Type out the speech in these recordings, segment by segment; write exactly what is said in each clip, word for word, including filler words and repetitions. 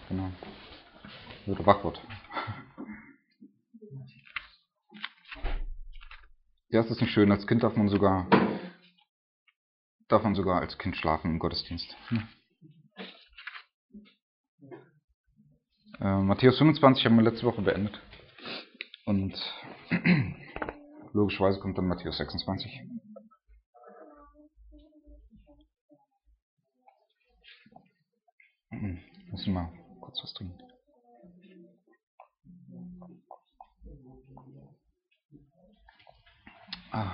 Genau. Oder wach wird. Ja, es ist nicht schön. Als Kind darf man sogar, darf man sogar als Kind schlafen im Gottesdienst. Hm. Äh, Matthäus fünfundzwanzig haben wir letzte Woche beendet. Und logischerweise kommt dann Matthäus sechsundzwanzig. Hm. Müssen wir mal kurz was trinken. Ah.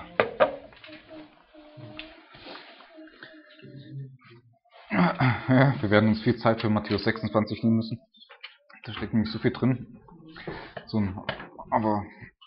Ja, wir werden uns viel Zeit für Matthäus sechsundzwanzig nehmen müssen. Da steckt nämlich so viel drin. So, aber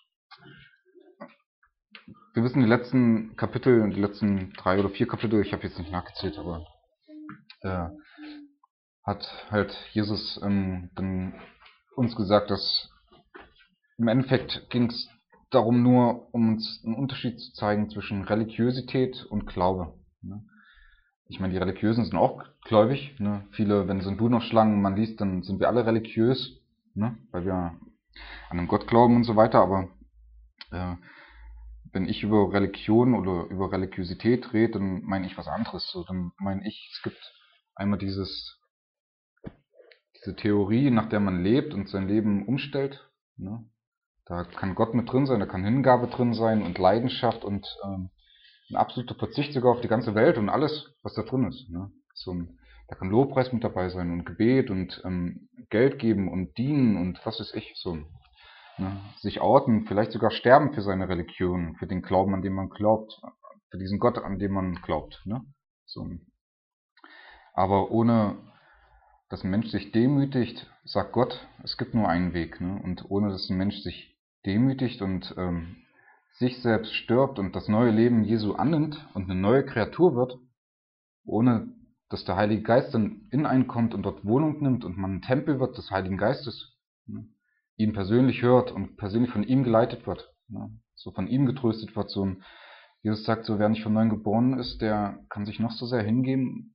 wir wissen, die letzten Kapitel, die letzten drei oder vier Kapitel, ich habe jetzt nicht nachgezählt, aber äh, hat halt Jesus ähm, dann uns gesagt, dass im Endeffekt ging es darum nur, um uns einen Unterschied zu zeigen zwischen Religiosität und Glaube. Ne? Ich meine, die Religiösen sind auch gläubig. Ne? Viele, wenn so ein Buch noch Schlangen man liest, dann sind wir alle religiös, ne? Weil wir an einen Gott glauben und so weiter. Aber äh, wenn ich über Religion oder über Religiosität rede, dann meine ich was anderes. So, dann meine ich, es gibt einmal dieses, diese Theorie, nach der man lebt und sein Leben umstellt. Ne? Da kann Gott mit drin sein, da kann Hingabe drin sein und Leidenschaft und ähm, ein absoluter Verzicht sogar auf die ganze Welt und alles, was da drin ist. Ne? So ein, da kann Lobpreis mit dabei sein und Gebet und ähm, Geld geben und dienen und was weiß ich. So, ne? Sich outen, vielleicht sogar sterben für seine Religion, für den Glauben, an den man glaubt, für diesen Gott, an den man glaubt. Ne? So. Aber ohne dass ein Mensch sich demütigt, sagt Gott, es gibt nur einen Weg. Ne? Und ohne dass ein Mensch sich demütigt und ähm, sich selbst stirbt und das neue Leben Jesu annimmt und eine neue Kreatur wird, ohne dass der Heilige Geist dann in einen kommt und dort Wohnung nimmt und man ein Tempel wird des Heiligen Geistes, ne? Ihn persönlich hört und persönlich von ihm geleitet wird, ne? So von ihm getröstet wird. So ein, Jesus sagt so, wer nicht von neuem geboren ist, der kann sich noch so sehr hingeben,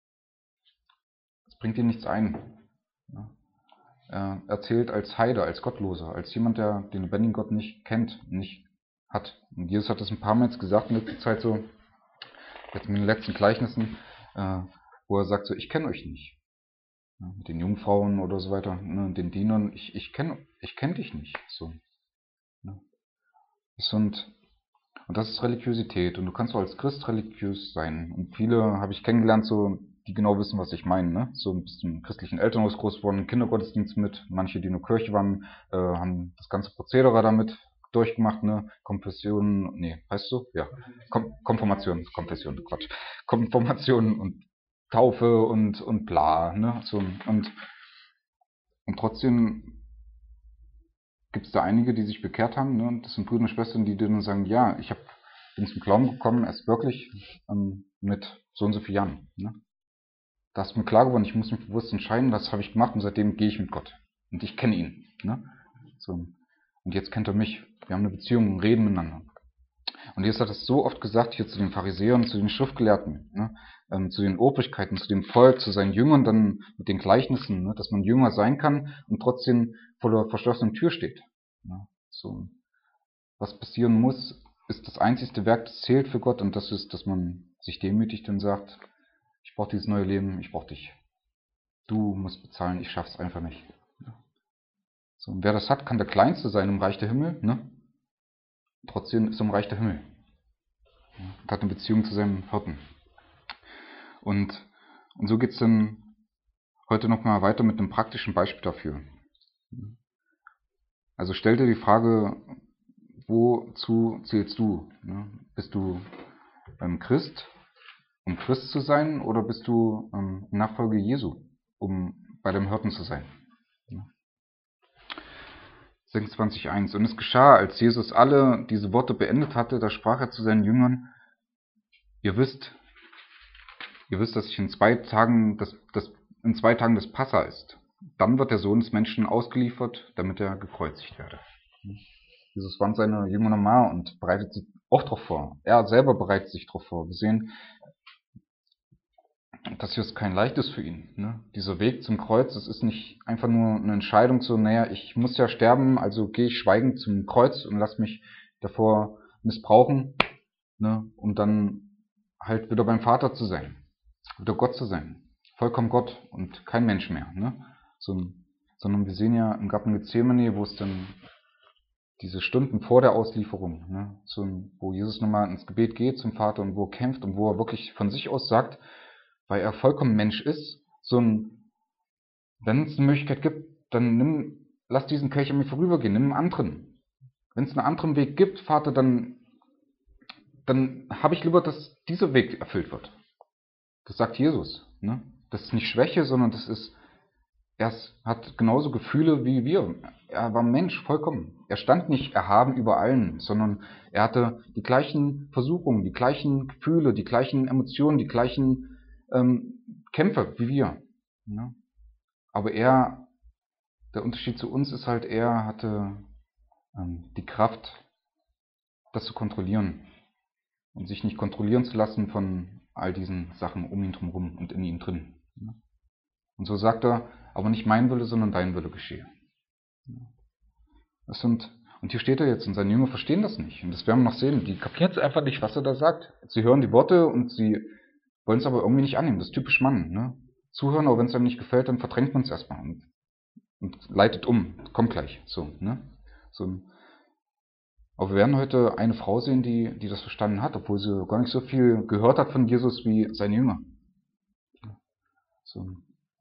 es bringt ihm nichts ein. Ne? Er erzählt als Heide, als Gottloser, als jemand, der den lebendigen Gott nicht kennt, nicht hat. Und Jesus hat das ein paar Mal jetzt gesagt in letzter Zeit so, jetzt mit den letzten Gleichnissen, äh, wo er sagt so, ich kenne euch nicht. Ja, mit den Jungfrauen oder so weiter, ne, den Dienern, ich, ich kenne ich kenn dich nicht. So, ne. Und, und das ist Religiosität. Und du kannst auch als Christ religiös sein. Und viele habe ich kennengelernt, so, die genau wissen, was ich meine. Ne? So ein bisschen christlichen Elternhaus groß geworden, Kindergottesdienst mit. Manche, die nur Kirche waren, äh, haben das ganze Prozedere damit durchgemacht. Ne? Konfession, nee, heißt so? Ja. Kom Konfirmation, Konfession, Quatsch. Konfirmation und Taufe und, und bla. Ne? So, und, und trotzdem gibt es da einige, die sich bekehrt haben. Ne? Und das sind Brüder und Schwestern, die dann sagen, ja, ich hab, bin zum Glauben gekommen, erst wirklich ähm, mit so und so vielen Jahren. Ne? Da ist mir klar geworden, ich muss mich bewusst entscheiden, das habe ich gemacht und seitdem gehe ich mit Gott. Und ich kenne ihn. Ne? So. Und jetzt kennt er mich. Wir haben eine Beziehung, reden miteinander. Und Jesus hat es so oft gesagt, hier zu den Pharisäern, zu den Schriftgelehrten, ne? ähm, zu den Obrigkeiten, zu dem Volk, zu seinen Jüngern, dann mit den Gleichnissen, ne? Dass man Jünger sein kann und trotzdem vor der verschlossenen Tür steht. Ne? So. Was passieren muss, ist das einzigste Werk, das zählt für Gott, und das ist, dass man sich demütigt und sagt, ich brauche dieses neue Leben, ich brauche dich. Du musst bezahlen, ich schaff's einfach nicht. So, und wer das hat, kann der Kleinste sein im Reich der Himmel, ne? Trotzdem ist er im Reich der Himmel. Und hat eine Beziehung zu seinem Hirten. Und, und so geht's dann heute nochmal weiter mit einem praktischen Beispiel dafür. Also stell dir die Frage, wozu zählst du? Ne? Bist du ähm, Christ, um Christ zu sein, oder bist du ähm, Nachfolger Jesu, um bei dem Hirten zu sein? sechsundzwanzig eins. Und es geschah, als Jesus alle diese Worte beendet hatte, da sprach er zu seinen Jüngern, ihr wisst, ihr wisst, dass ich in zwei Tagen das, das, in zwei Tagen das Passa ist. Dann wird der Sohn des Menschen ausgeliefert, damit er gekreuzigt werde. Jesus warnt seine Jünger nochmal und bereitet sich auch darauf vor. Er selber bereitet sich darauf vor. Wir sehen, das ist kein leichtes für ihn. Ne? Dieser Weg zum Kreuz, das ist nicht einfach nur eine Entscheidung, so, naja, ich muss ja sterben, also gehe ich schweigend zum Kreuz und lass mich davor missbrauchen, ne? Um dann halt wieder beim Vater zu sein, wieder Gott zu sein, vollkommen Gott und kein Mensch mehr. Ne? So, sondern wir sehen ja im Garten Gethsemane, wo es dann diese Stunden vor der Auslieferung, ne, so, wo Jesus nochmal ins Gebet geht zum Vater und wo er kämpft und wo er wirklich von sich aus sagt, weil er vollkommen Mensch ist, so ein, wenn es eine Möglichkeit gibt, dann nimm, lass diesen Kelch an mir vorübergehen, nimm einen anderen. Wenn es einen anderen Weg gibt, Vater, dann, dann habe ich lieber, dass dieser Weg erfüllt wird. Das sagt Jesus. Ne? Das ist nicht Schwäche, sondern das ist, er hat genauso Gefühle wie wir. Er war Mensch, vollkommen. Er stand nicht erhaben über allen, sondern er hatte die gleichen Versuchungen, die gleichen Gefühle, die gleichen Emotionen, die gleichen ähm, Kämpfe wie wir. Ne? Aber er, der Unterschied zu uns ist halt, er hatte ähm, die Kraft, das zu kontrollieren und sich nicht kontrollieren zu lassen von all diesen Sachen um ihn drumherum und in ihm drin. Ne? Und so sagt er, aber nicht mein Wille, sondern dein Wille geschehe. Das sind, und hier steht er jetzt und seine Jünger verstehen das nicht. Und das werden wir noch sehen. Die kapieren es einfach nicht, was er da sagt. Sie hören die Worte und sie wollen es aber irgendwie nicht annehmen. Das ist typisch Mann. Ne? Zuhören, aber wenn es einem nicht gefällt, dann verdrängt man es erstmal und, und leitet um. Kommt gleich. So, ne? So. Aber wir werden heute eine Frau sehen, die, die das verstanden hat, obwohl sie gar nicht so viel gehört hat von Jesus wie seine Jünger. So.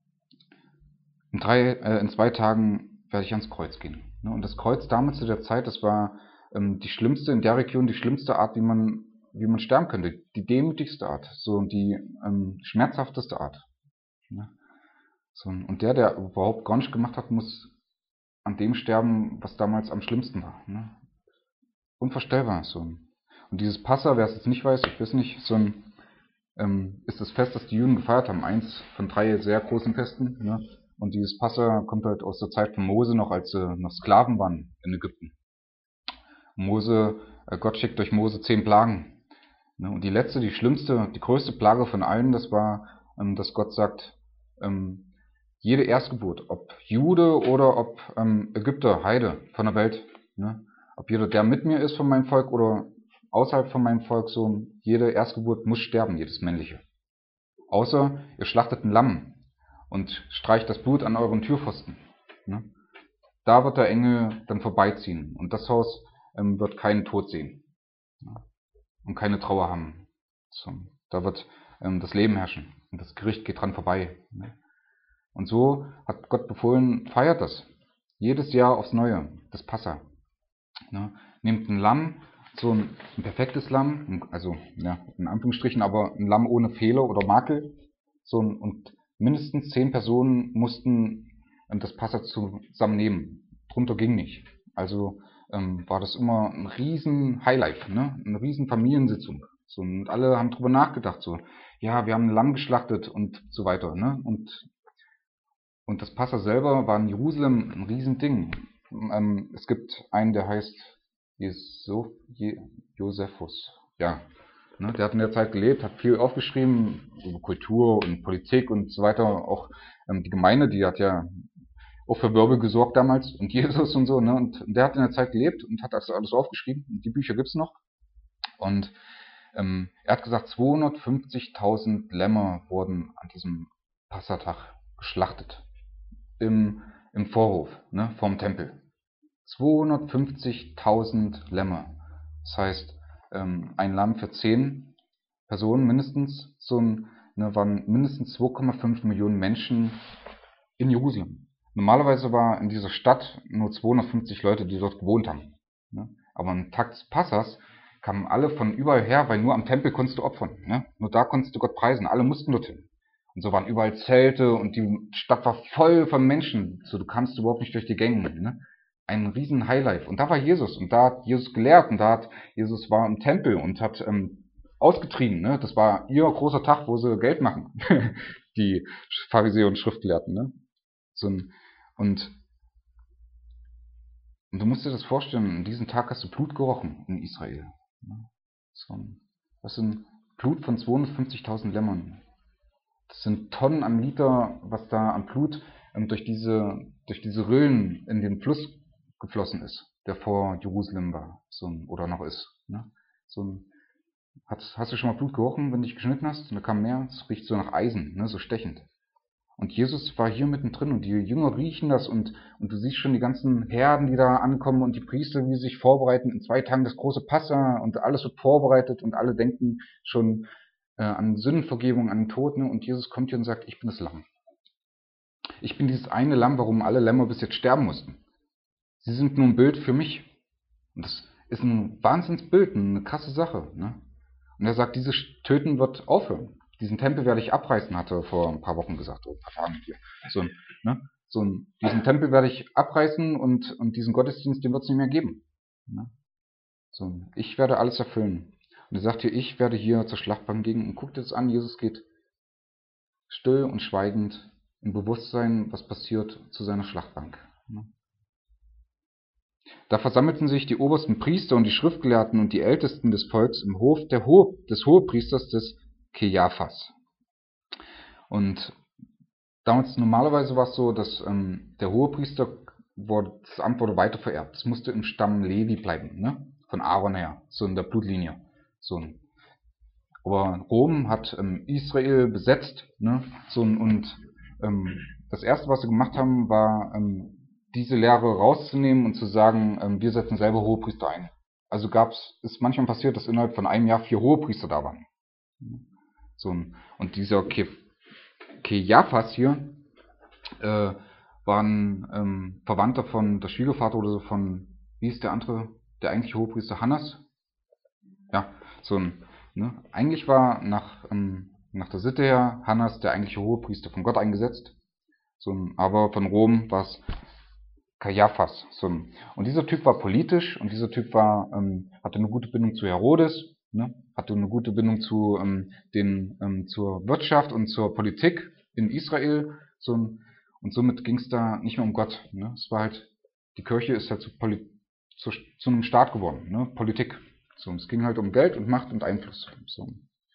In, drei, äh, in zwei Tagen werde ich ans Kreuz gehen. Ne? Und das Kreuz damals zu der Zeit, das war ähm, die schlimmste, in der Region die schlimmste Art, wie man, wie man sterben könnte. Die demütigste Art, so die ähm, schmerzhafteste Art. Ne? So, und der, der überhaupt gar nicht gemacht hat, muss an dem sterben, was damals am schlimmsten war. Ne? Unvorstellbar. So. Und dieses Passa, wer es jetzt nicht weiß, ich weiß nicht, so ein, ähm, ist das Fest, das die Juden gefeiert haben. Eins von drei sehr großen Festen. Ne? Und dieses Passa kommt halt aus der Zeit von Mose noch, als sie noch Sklaven waren in Ägypten. Mose, äh, Gott schickt durch Mose zehn Plagen. Ne? Und die letzte, die schlimmste, die größte Plage von allen, das war, ähm, dass Gott sagt, ähm, jede Erstgeburt, ob Jude oder ob ähm, Ägypter, Heide von der Welt, ne? Ob jeder, der mit mir ist von meinem Volk oder außerhalb von meinem Volk, so jede Erstgeburt muss sterben, jedes männliche. Außer ihr schlachtet ein Lamm und streicht das Blut an euren Türpfosten. Ne? Da wird der Engel dann vorbeiziehen und das Haus ähm, wird keinen Tod sehen, ne? Und keine Trauer haben. So, da wird ähm, das Leben herrschen und das Gericht geht dran vorbei. Ne? Und so hat Gott befohlen, feiert das. Jedes Jahr aufs Neue, das Passa. Ne? Nehmt ein Lamm, so ein, ein perfektes Lamm, also ja, in Anführungsstrichen, aber ein Lamm ohne Fehler oder Makel. So ein, und mindestens zehn Personen mussten ähm, das Passa zusammen nehmen. Drunter ging nicht. Also ähm, war das immer ein riesen Highlight, ne? Eine riesen Familiensitzung. So, und alle haben drüber nachgedacht, so, ja, wir haben ein Lamm geschlachtet und so weiter, ne? Und Und das Passa selber war in Jerusalem ein Riesending. Ähm, es gibt einen, der heißt Jeso, Je, Josephus. Ja, ne, der hat in der Zeit gelebt, hat viel aufgeschrieben über Kultur und Politik und so weiter. Auch ähm, die Gemeinde, die hat ja auch für Wirbel gesorgt damals und Jesus und so. Ne, und der hat in der Zeit gelebt und hat das alles aufgeschrieben. Die Bücher gibt's noch. Und ähm, er hat gesagt, zweihundertfünfzigtausend Lämmer wurden an diesem Passatag geschlachtet. Im, im Vorhof, ne, vom Tempel. zweihundertfünfzigtausend Lämmer. Das heißt, ähm, ein Lamm für zehn Personen mindestens. So ein, ne, waren mindestens zwei Komma fünf Millionen Menschen in Jerusalem. Normalerweise war in dieser Stadt nur zweihundertfünfzig Leute, die dort gewohnt haben. Ne? Aber am Tag des Passas kamen alle von überall her, weil nur am Tempel konntest du opfern. Ne? Nur da konntest du Gott preisen. Alle mussten dorthin. Und so waren überall Zelte und die Stadt war voll von Menschen. So, du kamst überhaupt nicht durch die Gänge. Ne? Ein riesen Highlight. Und da war Jesus. Und da hat Jesus gelehrt. Und da hat Jesus war im Tempel und hat ähm, ausgetrieben. Ne? Das war ihr großer Tag, wo sie Geld machen. Die Pharisäer und Schriftgelehrten. Ne? So ein, und, und du musst dir das vorstellen, an diesem Tag hast du Blut gerochen in Israel. Ne? So ein, das ist ein Blut von zweihundertfünfzigtausend Lämmern. Das sind Tonnen an Liter, was da an Blut ähm, durch diese durch diese Rillen in den Fluss geflossen ist, der vor Jerusalem war, so ein, oder noch ist. Ne? So ein, hast, hast du schon mal Blut gerochen, wenn du dich geschnitten hast? Und da kam mehr, es riecht so nach Eisen, ne? So stechend. Und Jesus war hier mittendrin und die Jünger riechen das und, und du siehst schon die ganzen Herden, die da ankommen und die Priester, wie sie sich vorbereiten. In zwei Tagen das große Passa und alles wird vorbereitet und alle denken schon äh, an Sündenvergebung, an den Tod. Ne? Und Jesus kommt hier und sagt, ich bin das Lamm. Ich bin dieses eine Lamm, warum alle Lämmer bis jetzt sterben mussten. Sie sind nur ein Bild für mich. Und das ist ein Wahnsinnsbild, eine krasse Sache. Ne? Und er sagt, dieses Töten wird aufhören. Diesen Tempel werde ich abreißen, hat er vor ein paar Wochen gesagt, oder ein paar Tagen hier. So ein, ne? so ein, diesen Tempel werde ich abreißen und, und diesen Gottesdienst, den wird es nicht mehr geben. Ne? So ein, ich werde alles erfüllen. Und er sagt hier, ich werde hier zur Schlachtbank gehen und guckt jetzt an, Jesus geht still und schweigend im Bewusstsein, was passiert, zu seiner Schlachtbank. Ne? Da versammelten sich die obersten Priester und die Schriftgelehrten und die Ältesten des Volks im Hof der Hohe, des Hohepriesters des Kejaphas. Und damals normalerweise war es so, dass ähm, der Hohepriester, wurde, das Amt wurde weiter vererbt. Es musste im Stamm Levi bleiben, ne? Von Aaron her, so in der Blutlinie. So. Aber Rom hat ähm, Israel besetzt, ne? So, und ähm, das Erste, was sie gemacht haben, war, ähm, diese Lehre rauszunehmen und zu sagen, ähm, wir setzen selber Hohepriester ein. Also gab's, ist manchmal passiert, dass innerhalb von einem Jahr vier Hohepriester da waren. So, und dieser Ke Kejaphas hier äh, war ein ähm, Verwandter von der Schwiegervater oder so von, wie ist der andere, der eigentliche Hohepriester, Hannas? Ja, so ein, ne? Eigentlich war nach, ähm, nach der Sitte her Hannas der eigentliche Hohepriester von Gott eingesetzt. So ein, aber von Rom war es Kajaphas. So ein, und dieser Typ war politisch und dieser Typ war, ähm, hatte eine gute Bindung zu Herodes, ne? Hatte eine gute Bindung zu ähm, den, ähm, zur Wirtschaft und zur Politik in Israel. So ein, und somit ging es da nicht mehr um Gott. Ne? Es war halt, die Kirche ist halt zu, Poli zu, zu einem Staat geworden, ne? Politik. So, es ging halt um Geld und Macht und Einfluss. So.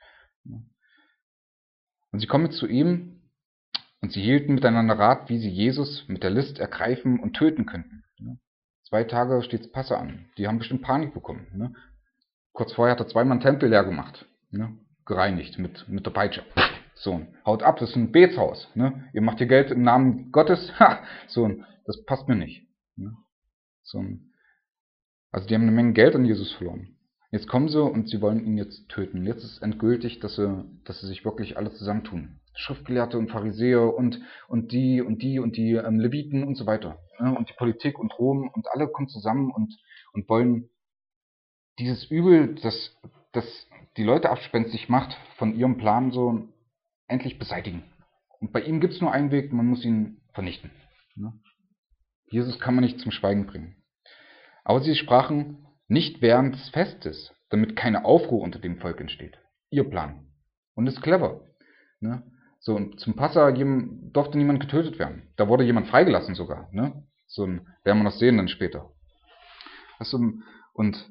Und sie kommen jetzt zu ihm und sie hielten miteinander Rat, wie sie Jesus mit der List ergreifen und töten könnten. Zwei Tage steht's Passa an. Die haben bestimmt Panik bekommen. Ne? Kurz vorher hat er zweimal einen Tempel leer gemacht. Ne? Gereinigt mit, mit der Peitsche. So, haut ab, das ist ein Betshaus. Ne? Ihr macht hier Geld im Namen Gottes. Ha, so, das passt mir nicht. Ne? So, also die haben eine Menge Geld an Jesus verloren. Jetzt kommen sie und sie wollen ihn jetzt töten. Jetzt ist endgültig, dass sie, dass sie sich wirklich alle zusammentun. Schriftgelehrte und Pharisäer und, und die und die und die ähm, Leviten und so weiter. Ne? Und die Politik und Rom und alle kommen zusammen und, und wollen dieses Übel, das, das die Leute abspenstig macht, von ihrem Plan so endlich beseitigen. Und bei ihm gibt es nur einen Weg, man muss ihn vernichten. Ne? Jesus kann man nicht zum Schweigen bringen. Aber sie sprachen nicht während des Festes, damit keine Aufruhr unter dem Volk entsteht. Ihr Plan. Und ist clever. Ne? So, und zum Passa durfte niemand getötet werden. Da wurde jemand freigelassen sogar. Ne? So, werden wir noch sehen dann später. Also, und,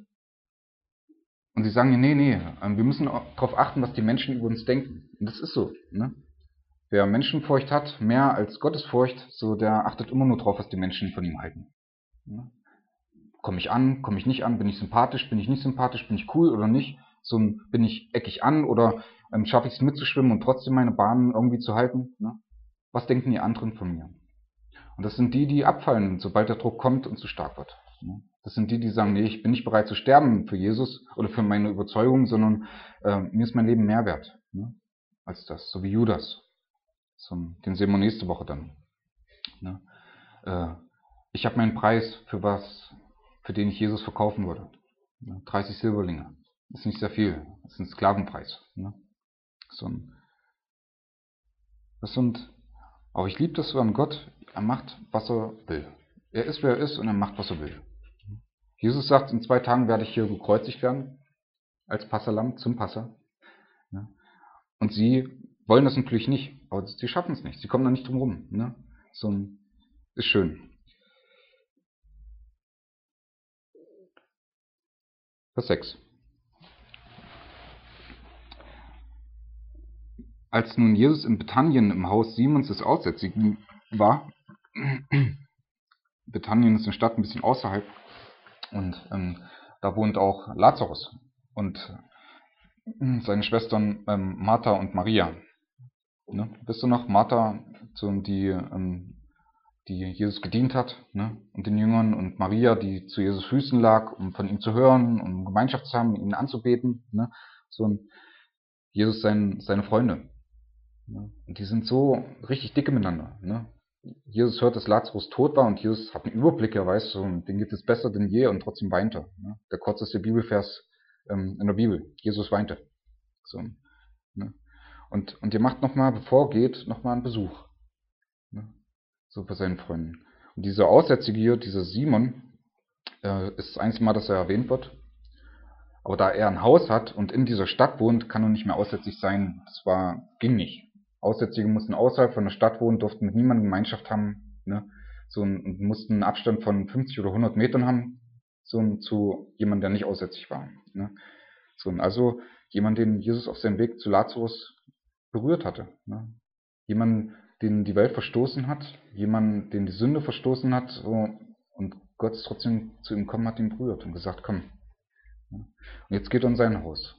und sie sagen, nee, nee, wir müssen darauf achten, was die Menschen über uns denken. Und das ist so. Ne? Wer Menschenfurcht hat, mehr als Gottesfurcht, so der achtet immer nur darauf, was die Menschen von ihm halten. Ne? Komme ich an, komme ich nicht an, bin ich sympathisch, bin ich nicht sympathisch, bin ich cool oder nicht, so bin ich eckig an oder ähm, schaffe ich es mitzuschwimmen und trotzdem meine Bahn irgendwie zu halten, ne? Was denken die anderen von mir? Und das sind die, die abfallen, sobald der Druck kommt und zu stark wird. Ne? Das sind die, die sagen, nee, ich bin nicht bereit zu sterben für Jesus oder für meine Überzeugung, sondern äh, mir ist mein Leben mehr wert, ne? Als das, so wie Judas. So, den sehen wir nächste Woche dann. Ne? Äh, ich habe meinen Preis für was, für den ich Jesus verkaufen würde. dreißig Silberlinge. Das ist nicht sehr viel. Das ist ein Sklavenpreis. Ne? So ein, das sind, aber ich liebe das so an Gott. Er macht, was er will. Er ist, wer er ist und er macht, was er will. Jesus sagt, in zwei Tagen werde ich hier gekreuzigt werden. Als Passalam zum Passa. Ne? Und sie wollen das natürlich nicht. Aber sie schaffen es nicht. Sie kommen da nicht drum rum. Ne? So ein, ist schön. Vers sechs. Als nun Jesus in Bethanien im Haus Simons des Aussätzigen war, Bethanien ist eine Stadt ein bisschen außerhalb, und ähm, da wohnt auch Lazarus und äh, seine Schwestern ähm, Martha und Maria. Ne? Wisst du noch, Martha, so, die, ähm, die Jesus gedient hat, ne? Und den Jüngern, und Maria, die zu Jesus Füßen lag, um von ihm zu hören, um Gemeinschaft zu haben, ihn anzubeten. Ne? So ein Jesus, sein, seine Freunde. Ne? Und die sind so richtig dicke miteinander. Ne? Jesus hört, dass Lazarus tot war, und Jesus hat einen Überblick, er weiß, so, denen geht es besser denn je, und trotzdem weint er. Ne? Der kürzeste Bibelvers ähm, in der Bibel. Jesus weinte. So, ne? Und, und ihr macht nochmal, bevor er geht, nochmal einen Besuch. Ne? So bei seinen Freunden. Und dieser Aussätzige hier, dieser Simon, äh, ist das einzige Mal, dass er erwähnt wird. Aber da er ein Haus hat und in dieser Stadt wohnt, kann er nicht mehr aussätzig sein. Das war, ging nicht. Aussätzige mussten außerhalb von der Stadt wohnen, durften mit niemandem Gemeinschaft haben, ne? So, und mussten einen Abstand von fünfzig oder hundert Metern haben, so, zu jemandem, der nicht aussätzig war. Ne? So, also jemand, den Jesus auf seinem Weg zu Lazarus berührt hatte. Ne? Jemand, den die Welt verstoßen hat, jemand, den die Sünde verstoßen hat, so, und Gott ist trotzdem zu ihm gekommen, hat ihn berührt und gesagt, komm. Und jetzt geht er in sein Haus.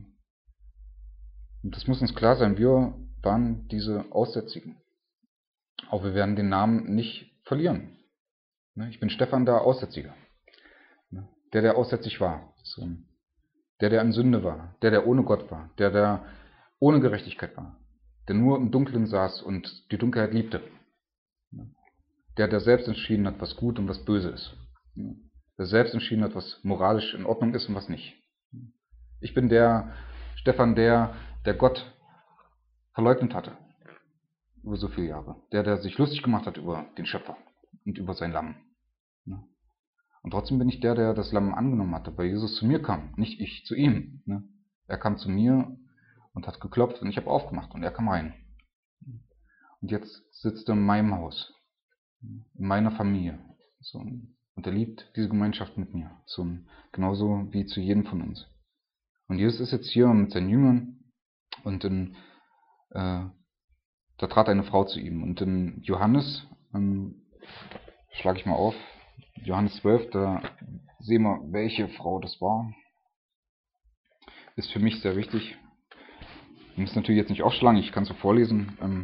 Und das muss uns klar sein, wir waren diese Aussätzigen. Aber wir werden den Namen nicht verlieren. Ich bin Stefan, der Aussätzige. Der, der aussätzig war. Der, der in Sünde war. Der, der ohne Gott war. Der, der ohne Gerechtigkeit war. Der nur im Dunkeln saß und die Dunkelheit liebte. Der, der selbst entschieden hat, was gut und was böse ist. Der selbst entschieden hat, was moralisch in Ordnung ist und was nicht. Ich bin der Stefan, der, der Gott verleugnet hatte. Über so viele Jahre. Der, der sich lustig gemacht hat über den Schöpfer und über sein Lamm. Und trotzdem bin ich der, der das Lamm angenommen hatte, weil Jesus zu mir kam, nicht ich zu ihm. Er kam zu mir und hat geklopft, und ich habe aufgemacht, und er kam rein. Und jetzt sitzt er in meinem Haus, in meiner Familie. Und er liebt diese Gemeinschaft mit mir, genauso wie zu jedem von uns. Und Jesus ist jetzt hier mit seinen Jüngern, und in, äh, da trat eine Frau zu ihm. Und in Johannes, ähm, schlage ich mal auf, Johannes zwölf, da sehen wir, welche Frau das war. Ist für mich sehr wichtig. Wir müssen natürlich jetzt nicht aufschlagen, ich kann es so vorlesen. Ähm,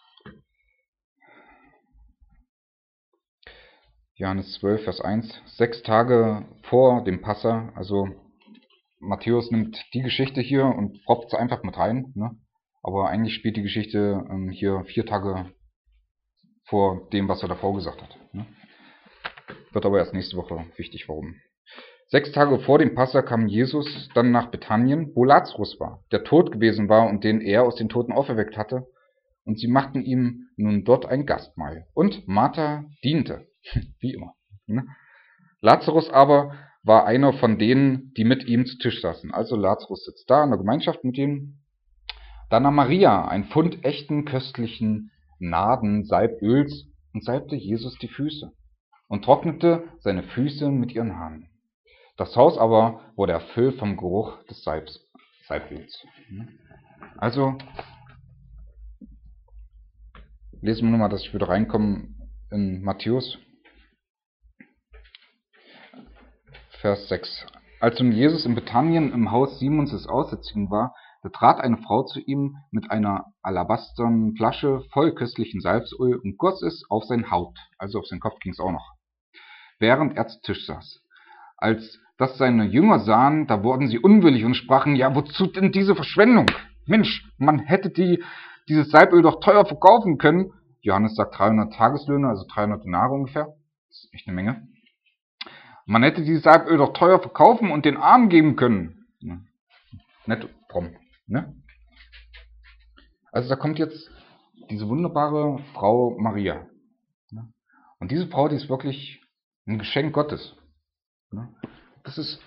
Johannes zwölf, Vers eins. Sechs Tage vor dem Passa, also Matthäus nimmt die Geschichte hier und propft sie einfach mit rein, ne? Aber eigentlich spielt die Geschichte ähm, hier vier Tage vor dem, was er davor gesagt hat. Ne? Wird aber erst nächste Woche wichtig, warum. Sechs Tage vor dem Passa kam Jesus dann nach Bethanien, wo Lazarus war, der tot gewesen war und den er aus den Toten auferweckt hatte. Und sie machten ihm nun dort ein Gastmahl. Und Martha diente, wie immer. Ne? Lazarus aber war einer von denen, die mit ihm zu Tisch saßen. Also Lazarus sitzt da in der Gemeinschaft mit ihm. Dann nahm Maria ein Pfund echten, köstlichen Narden-Salböls und salbte Jesus die Füße und trocknete seine Füße mit ihren Haaren. Das Haus aber wurde erfüllt vom Geruch des Salbs, Salböls. Also, lesen wir nochmal, dass ich wieder reinkomme in Matthäus, Vers sechs. Als nun Jesus in Bethanien im Haus Simons des Aussätzigen war, da trat eine Frau zu ihm mit einer alabasternen Flasche voll köstlichen Salböl und goss es auf sein Haupt, also auf seinen Kopf ging es auch noch, während er zu Tisch saß. Als das seine Jünger sahen, da wurden sie unwillig und sprachen, ja, wozu denn diese Verschwendung? Mensch, man hätte die, dieses Salböl doch teuer verkaufen können. Johannes sagt dreihundert Tageslöhne, also dreihundert Denare ungefähr. Das ist echt eine Menge. Man hätte dieses Salböl doch teuer verkaufen und den Armen geben können. Ja. Nett, fromm, ne? Also da kommt jetzt diese wunderbare Frau Maria. Und diese Frau, die ist wirklich ein Geschenk Gottes. Das ist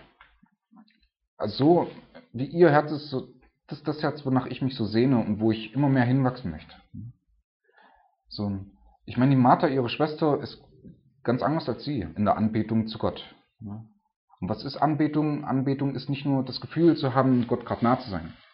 so, wie ihr Herz ist, so, das ist das Herz, wonach ich mich so sehne und wo ich immer mehr hinwachsen möchte. So, ich meine, die Martha, ihre Schwester, ist ganz anders als sie in der Anbetung zu Gott. Und was ist Anbetung? Anbetung ist nicht nur das Gefühl zu haben, Gott gerade nah zu sein.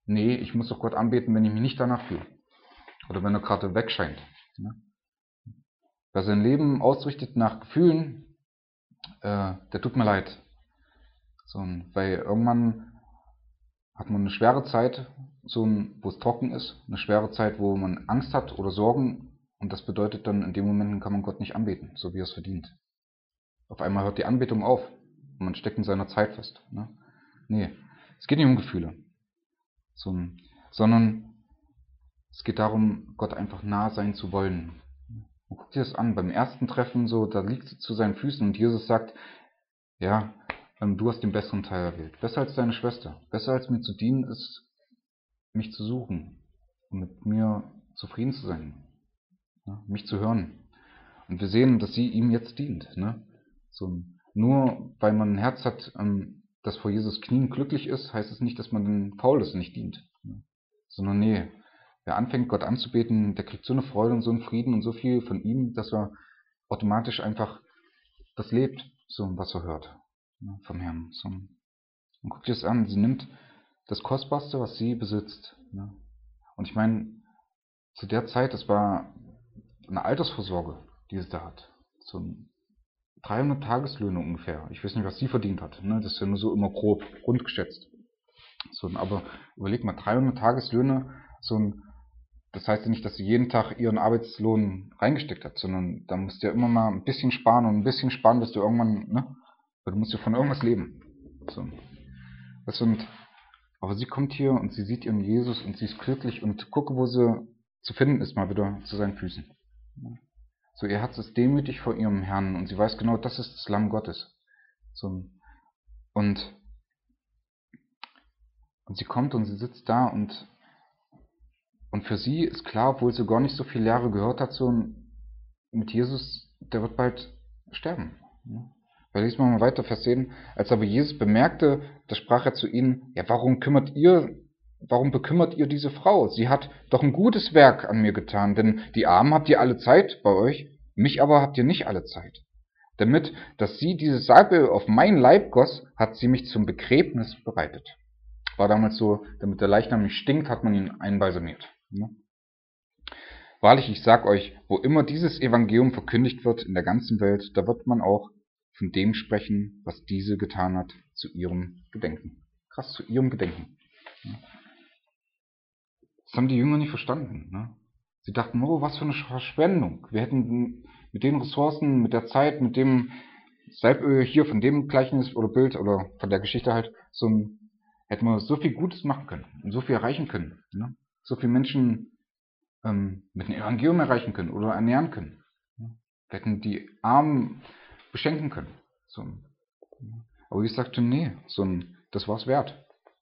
nee, ich muss doch Gott anbeten, wenn ich mich nicht danach fühle. Oder wenn er gerade wegscheint. Ne? Wer sein Leben ausrichtet nach Gefühlen, äh, der tut mir leid. So, weil irgendwann hat man eine schwere Zeit, so ein, wo es trocken ist, eine schwere Zeit, wo man Angst hat oder Sorgen, und das bedeutet dann, in dem Moment kann man Gott nicht anbeten, so wie er es verdient. Auf einmal hört die Anbetung auf und man steckt in seiner Zeit fest. Ne? Nee, es geht nicht um Gefühle, so, sondern es geht darum, Gott einfach nah sein zu wollen. Und guck dir das an, beim ersten Treffen so, da liegt sie zu seinen Füßen und Jesus sagt, ja, ähm, du hast den besseren Teil erwählt. Besser als deine Schwester. Besser als mir zu dienen ist, mich zu suchen und mit mir zufrieden zu sein, ne? Mich zu hören. Und wir sehen, dass sie ihm jetzt dient. Ne? So, nur weil man ein Herz hat, ähm, das vor Jesus Knien glücklich ist, heißt es nicht, dass man den faul ist und nicht dient. Ne? Sondern nee, wer anfängt, Gott anzubeten, der kriegt so eine Freude und so einen Frieden und so viel von ihm, dass er automatisch einfach das lebt, so was er hört, ne, vom Herrn. So. Und guck dir das an, sie nimmt das Kostbarste, was sie besitzt. Ne? Und ich meine, zu der Zeit, das war eine Altersvorsorge, die sie da hat. So dreihundert Tageslöhne ungefähr. Ich weiß nicht, was sie verdient hat. Ne? Das ist ja nur so immer grob, rund geschätzt. So, aber überleg mal, dreihundert Tageslöhne, so ein, das heißt ja nicht, dass sie jeden Tag ihren Arbeitslohn reingesteckt hat, sondern da musst du ja immer mal ein bisschen sparen und ein bisschen sparen, dass du irgendwann, ne? Weil du musst ja von irgendwas leben. So. Das sind, aber sie kommt hier und sie sieht ihren Jesus und sie ist glücklich und gucke, wo sie zu finden ist, mal wieder zu seinen Füßen. So, ihr Herz ist demütig vor ihrem Herrn und sie weiß genau, das ist das Lamm Gottes. So, und, und sie kommt und sie sitzt da und, und für sie ist klar, obwohl sie gar nicht so viele Jahre gehört hat, so mit Jesus, der wird bald sterben. Weil lesen wir mal weiter, Vers zehn. Als aber Jesus bemerkte, da sprach er zu ihnen, ja, warum kümmert ihr, warum bekümmert ihr diese Frau? Sie hat doch ein gutes Werk an mir getan, denn die Armen habt ihr alle Zeit bei euch, mich aber habt ihr nicht alle Zeit. Damit, dass sie diese Salbe auf mein Leib goss, hat sie mich zum Begräbnis bereitet. War damals so, damit der Leichnam nicht stinkt, hat man ihn einbalsamiert. Wahrlich, ich sag euch, wo immer dieses Evangelium verkündigt wird in der ganzen Welt, da wird man auch von dem sprechen, was diese getan hat, zu ihrem Gedenken. Krass, zu ihrem Gedenken. Das haben die Jünger nicht verstanden. Ne? Sie dachten, oh, was für eine Verschwendung. Wir hätten mit den Ressourcen, mit der Zeit, mit dem Salböl hier von dem Gleichnis oder Bild oder von der Geschichte halt, so ein, hätten wir so viel Gutes machen können und so viel erreichen können. Ne? So viele Menschen ähm, mit dem Evangelium erreichen können oder ernähren können. Wir hätten die Armen beschenken können. So. Aber ich sagte, nee, so ein, das war's wert.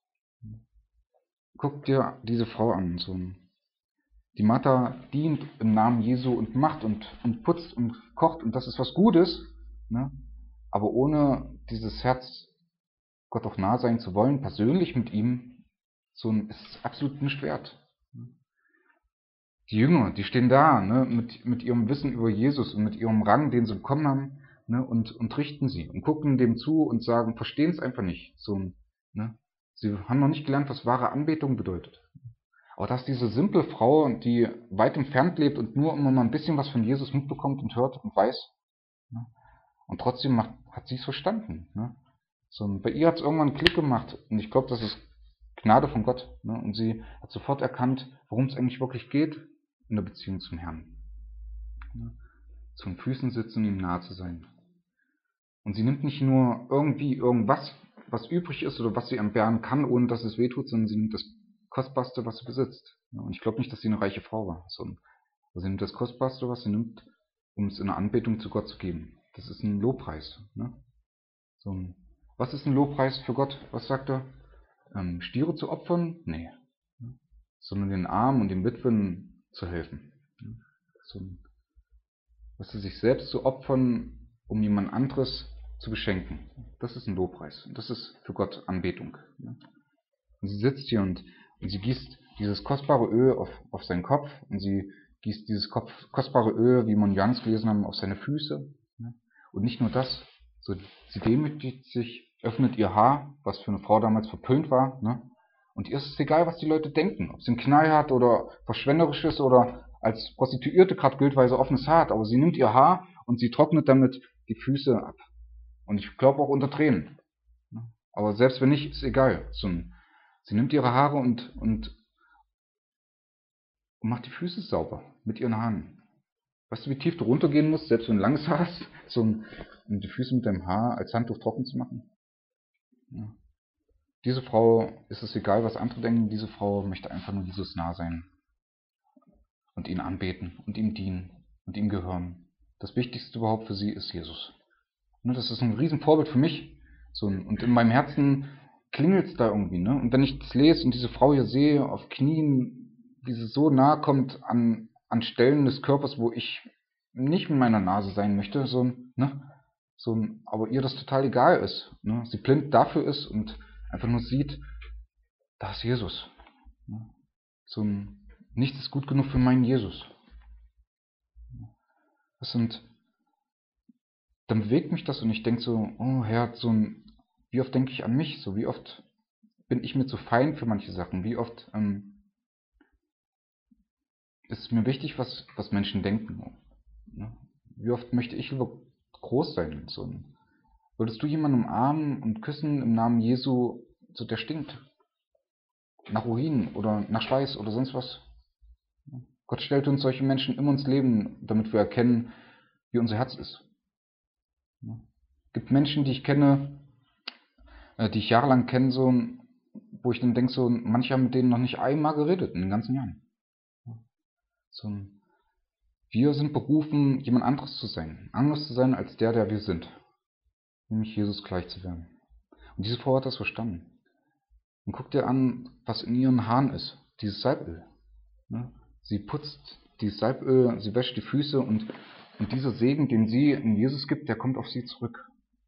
Guck dir diese Frau an. So ein, die Martha dient im Namen Jesu und macht und, und putzt und kocht und das ist was Gutes. Ne? Aber ohne dieses Herz, Gott auch nah sein zu wollen, persönlich mit ihm, so ein, ist es absolut nicht wert. Die Jünger, die stehen da, ne, mit, mit ihrem Wissen über Jesus und mit ihrem Rang, den sie bekommen haben, ne, und, und richten sie und gucken dem zu und sagen, verstehen es einfach nicht. So, ne. Sie haben noch nicht gelernt, was wahre Anbetung bedeutet. Aber dass diese simple Frau, die weit entfernt lebt und nur immer mal ein bisschen was von Jesus mitbekommt und hört und weiß, ne, und trotzdem macht, hat sie es verstanden. Ne. So, bei ihr hat es irgendwann einen Klick gemacht und ich glaube, das ist Gnade von Gott. Ne, und sie hat sofort erkannt, worum es eigentlich wirklich geht in der Beziehung zum Herrn. Ne, zum Füßen sitzen, ihm nahe zu sein. Und sie nimmt nicht nur irgendwie irgendwas, was übrig ist oder was sie entbehren kann, ohne dass es wehtut, sondern sie nimmt das Kostbarste, was sie besitzt. Und ich glaube nicht, dass sie eine reiche Frau war, sondern sie nimmt das Kostbarste, was sie nimmt, um es in der Anbetung zu Gott zu geben. Das ist ein Lobpreis. Ne? So ein, was ist ein Lobpreis für Gott? Was sagt er? Ähm, Stiere zu opfern? Nee. Sondern den Armen und den Witwen zu helfen. So ein, was sie sich selbst zu opfern, um jemand anderes zu beschenken. Das ist ein Lobpreis. Das ist für Gott Anbetung. Und sie sitzt hier und, und sie gießt dieses kostbare Öl auf, auf seinen Kopf und sie gießt dieses Kopf, kostbare Öl, wie man Johannes gelesen haben, auf seine Füße. Und nicht nur das, so, sie demütigt sich, öffnet ihr Haar, was für eine Frau damals verpönt war, ne? Und ihr ist es egal, was die Leute denken. Ob sie einen Knall hat oder verschwenderisch ist oder als Prostituierte gerade gilt, weil sie offenes Haar hat. Aber sie nimmt ihr Haar und sie trocknet damit die Füße ab. Und ich glaube auch unter Tränen. Aber selbst wenn nicht, ist egal. Sie nimmt ihre Haare und, und, und macht die Füße sauber mit ihren Haaren. Weißt du, wie tief du runtergehen musst, selbst wenn du langes Haar hast, um die Füße mit deinem Haar als Handtuch trocken zu machen? Ja. Diese Frau ist es egal, was andere denken. Diese Frau möchte einfach nur Jesus nah sein und ihn anbeten und ihm dienen und ihm gehören. Das Wichtigste überhaupt für sie ist Jesus. Das ist ein Riesenvorbild für mich. Und in meinem Herzen klingelt es da irgendwie. Ne? Und wenn ich das lese und diese Frau hier sehe, auf Knien, wie sie so nah kommt an, an Stellen des Körpers, wo ich nicht mit meiner Nase sein möchte, so, ne? so, aber ihr das total egal ist. Ne? Sie blind dafür ist und einfach nur sieht, da ist Jesus. Ne? So ein, nichts ist gut genug für meinen Jesus. Das sind, dann bewegt mich das und ich denke so, oh Herr, so ein, wie oft denke ich an mich, so wie oft bin ich mir zu fein für manche Sachen, wie oft ähm, ist es mir wichtig, was, was Menschen denken. Ne? Wie oft möchte ich lieber groß sein. So. Würdest du jemanden umarmen und küssen im Namen Jesu, so der stinkt? Nach Urin oder nach Schweiß oder sonst was? Gott stellt uns solche Menschen immer ins Leben, damit wir erkennen, wie unser Herz ist. Es gibt Menschen, die ich kenne, die ich jahrelang kenne, so, wo ich dann denke, so, manche haben mit denen noch nicht einmal geredet in den ganzen Jahren. So, wir sind berufen, jemand anderes zu sein, anders zu sein als der, der wir sind, nämlich Jesus gleich zu werden. Und diese Frau hat das verstanden. Und guck dir an, was in ihren Haaren ist, dieses Salböl. Sie putzt dieses Salböl, sie wäscht die Füße und, und dieser Segen, den sie in Jesus gibt, der kommt auf sie zurück.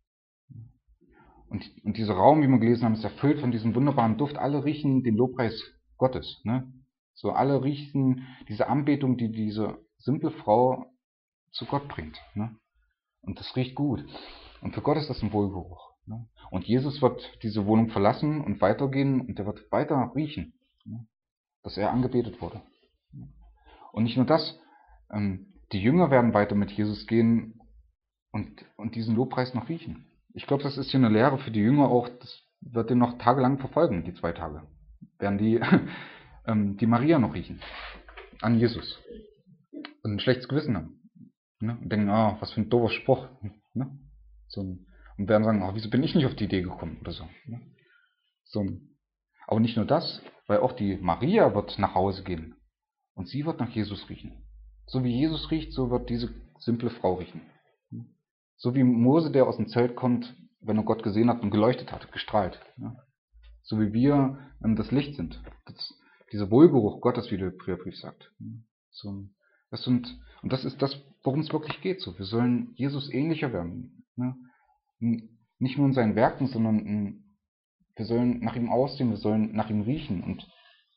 Und, und dieser Raum, wie wir gelesen haben, ist erfüllt von diesem wunderbaren Duft. Alle riechen den Lobpreis Gottes. Ne? So alle riechen diese Anbetung, die diese simple Frau zu Gott bringt. Ne? Und das riecht gut. Und für Gott ist das ein Wohlgeruch. Ne? Und Jesus wird diese Wohnung verlassen und weitergehen und er wird weiter riechen, ne? Dass er angebetet wurde. Und nicht nur das, ähm, die Jünger werden weiter mit Jesus gehen und, und diesen Lobpreis noch riechen. Ich glaube, das ist hier eine Lehre für die Jünger auch, das wird den noch tagelang verfolgen, die zwei Tage. Werden die, ähm, die Maria noch riechen an Jesus und ein schlechtes Gewissen haben. Ne? Und denken, ah, was für ein doofer Spruch. Ne? So, und werden sagen, oh, wieso bin ich nicht auf die Idee gekommen oder so. Ne? So. Aber nicht nur das, weil auch die Maria wird nach Hause gehen und sie wird nach Jesus riechen. So wie Jesus riecht, so wird diese simple Frau riechen. So wie Mose, der aus dem Zelt kommt, wenn er Gott gesehen hat und geleuchtet hat, gestrahlt. Ja. So wie wir ähm, das Licht sind. Das, dieser Wohlgeruch Gottes, wie der Hebräerbrief sagt. So, das sind, und das ist das, worum es wirklich geht. So. Wir sollen Jesus ähnlicher werden. Ne? Nicht nur in seinen Werken, sondern in, wir sollen nach ihm aussehen, wir sollen nach ihm riechen. Und,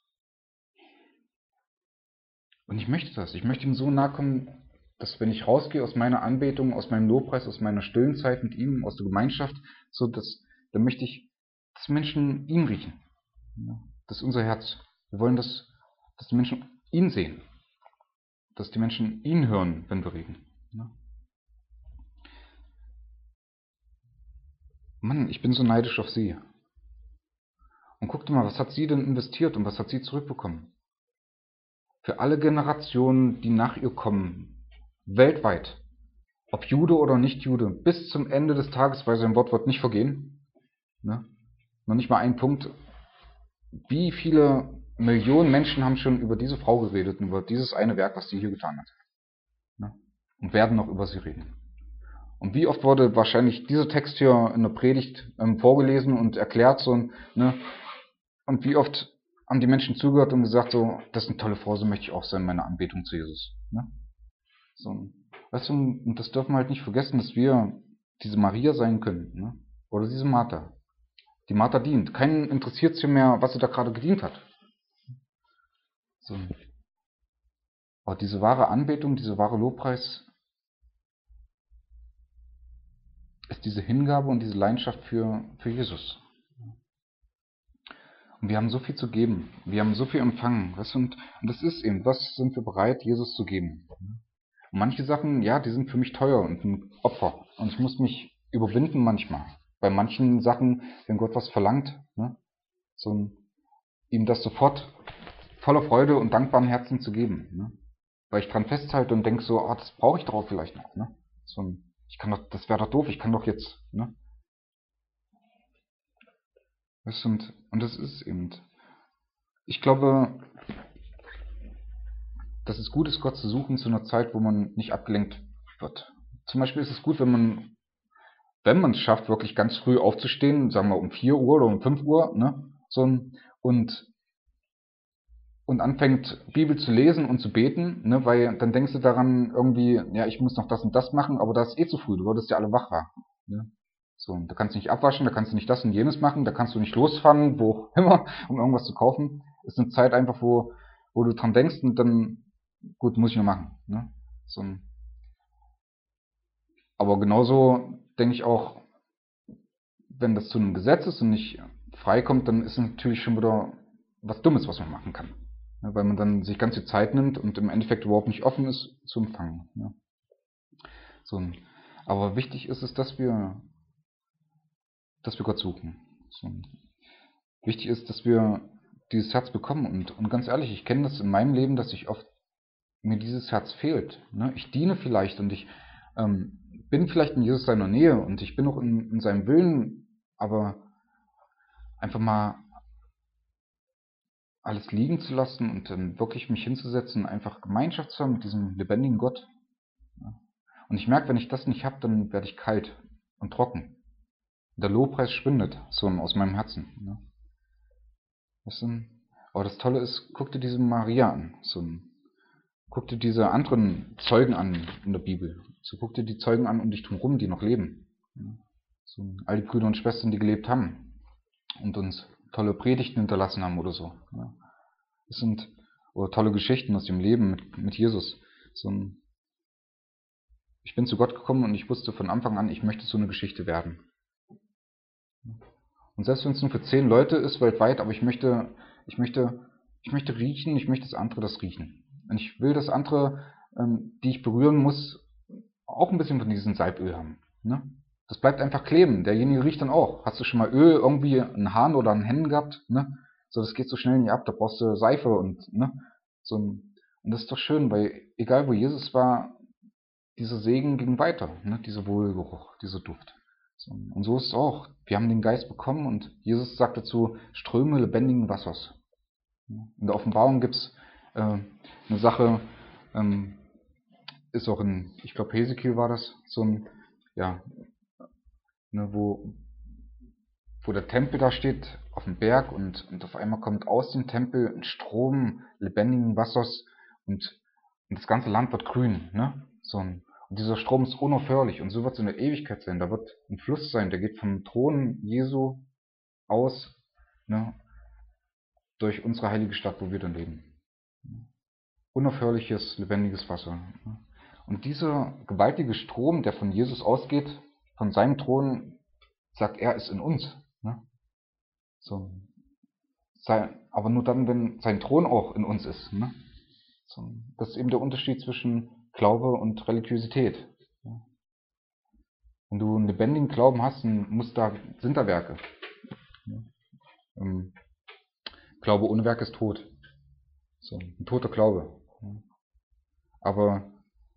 und ich möchte das. Ich möchte ihm so nahe kommen, dass wenn ich rausgehe aus meiner Anbetung, aus meinem Lobpreis, aus meiner stillen Zeit mit ihm, aus der Gemeinschaft, so dass, dann möchte ich, dass Menschen ihn riechen. Das ist unser Herz. Wir wollen, dass, dass die Menschen ihn sehen. Dass die Menschen ihn hören, wenn wir reden. Mann, ich bin so neidisch auf sie. Und guck dir mal, was hat sie denn investiert und was hat sie zurückbekommen? Für alle Generationen, die nach ihr kommen, weltweit, ob Jude oder nicht Jude, bis zum Ende des Tages, weil sein Wort wird nicht vergehen. Ne? Noch nicht mal ein Punkt. Wie viele Millionen Menschen haben schon über diese Frau geredet und über dieses eine Werk, was sie hier getan hat. Ne? Und werden noch über sie reden. Und wie oft wurde wahrscheinlich dieser Text hier in der Predigt ähm, vorgelesen und erklärt. So, ne? Und wie oft haben die Menschen zugehört und gesagt, so, das ist eine tolle Frau, so möchte ich auch sein, meine Anbetung zu Jesus. Ne? So, weißt du, und das dürfen wir halt nicht vergessen, dass wir diese Maria sein können. Ne? Oder diese Martha. Die Martha dient. Keinen interessiert es hier mehr, was sie da gerade gedient hat. So. Aber diese wahre Anbetung, diese wahre Lobpreis ist diese Hingabe und diese Leidenschaft für, für Jesus. Und wir haben so viel zu geben. Wir haben so viel empfangen. Weißt du, und, und das ist eben, was sind wir bereit, Jesus zu geben? Und manche Sachen, ja, die sind für mich teuer und ein Opfer. Und ich muss mich überwinden manchmal. Bei manchen Sachen, wenn Gott was verlangt, ne, so ein, ihm das sofort voller Freude und dankbaren Herzen zu geben. Ne? Weil ich dran festhalte und denke so, ah, das brauche ich darauf vielleicht noch. Ne? So ein, ich kann doch, das wäre doch doof, ich kann doch jetzt. Ne? Das sind, und das ist eben. Ich glaube, dass es gut ist, Gott zu suchen zu einer Zeit, wo man nicht abgelenkt wird. Zum Beispiel ist es gut, wenn man, wenn man es schafft, wirklich ganz früh aufzustehen, sagen wir um vier Uhr oder um fünf Uhr, ne, so ein, und und anfängt, Bibel zu lesen und zu beten, ne, weil dann denkst du daran irgendwie, ja, ich muss noch das und das machen, aber das ist eh zu früh, du würdest ja alle wach machen. Ne? So, da kannst du nicht abwaschen, da kannst du nicht das und jenes machen, da kannst du nicht losfahren, wo auch immer, um irgendwas zu kaufen. Ist eine Zeit einfach, wo, wo du dran denkst und dann, gut, muss ich nur machen. Ne? So, aber genauso denke ich auch, wenn das zu einem Gesetz ist und nicht frei kommt, dann ist es natürlich schon wieder was Dummes, was man machen kann. Ja, weil man dann sich ganz viel Zeit nimmt und im Endeffekt überhaupt nicht offen ist zu empfangen. Ja. So, aber wichtig ist es, dass wir, dass wir Gott suchen. So, wichtig ist, dass wir dieses Herz bekommen. Und, und ganz ehrlich, ich kenne das in meinem Leben, dass ich oft mir dieses Herz fehlt. Ne? Ich diene vielleicht und ich ähm, bin vielleicht in Jesus seiner Nähe und ich bin auch in, in seinem Willen, aber einfach mal alles liegen zu lassen und dann wirklich mich hinzusetzen, einfach Gemeinschaft zu haben mit diesem lebendigen Gott. Und ich merke, wenn ich das nicht habe, dann werde ich kalt und trocken. Der Lobpreis schwindet so aus meinem Herzen. Ne? Das sind, aber das Tolle ist, guck dir diese Maria an. So, guck dir diese anderen Zeugen an in der Bibel. So, guck dir die Zeugen an um dich drumherum, die noch leben. Ne? So, all die Brüder und Schwestern, die gelebt haben und uns tolle Predigten hinterlassen haben oder so. Ne? Das sind oder tolle Geschichten aus dem Leben mit, mit Jesus. So ein, ich bin zu Gott gekommen und ich wusste von Anfang an, ich möchte so eine Geschichte werden. Und selbst wenn es nur für zehn Leute ist weltweit, aber ich möchte, ich möchte, ich möchte riechen, ich möchte, dass andere das riechen. Und ich will, dass andere, ähm, die ich berühren muss, auch ein bisschen von diesem Salböl haben. Ne? Das bleibt einfach kleben. Derjenige riecht dann auch. Hast du schon mal Öl irgendwie in Haaren oder an Händen gehabt? Ne? So, das geht so schnell nicht ab. Da brauchst du Seife und ne, so ein, und das ist doch schön, weil egal wo Jesus war, dieser Segen ging weiter, ne? Dieser Wohlgeruch, dieser Duft. So, und so ist es auch. Wir haben den Geist bekommen und Jesus sagt dazu, Ströme lebendigen Wassers. In der Offenbarung gibt es äh, eine Sache, ähm, ist auch in, ich glaube Hesekiel war das, so ein, ja, ne, wo, wo der Tempel da steht, auf dem Berg und, und auf einmal kommt aus dem Tempel ein Strom lebendigen Wassers und, und das ganze Land wird grün, ne? So ein, und dieser Strom ist unaufhörlich und so wird es in der Ewigkeit sein. Da wird ein Fluss sein, der geht vom Thron Jesu aus, ne, durch unsere heilige Stadt, wo wir dann leben. Unaufhörliches, lebendiges Wasser. Und dieser gewaltige Strom, der von Jesus ausgeht, von seinem Thron, sagt er, ist in uns. Ne? So, sein, aber nur dann, wenn sein Thron auch in uns ist. Ne? So, das ist eben der Unterschied zwischen Glaube und Religiosität. Ja. Wenn du einen lebendigen Glauben hast, dann muss da, sind da Werke. Ja. Ähm, Glaube ohne Werk ist tot. So, ein toter Glaube. Ja. Aber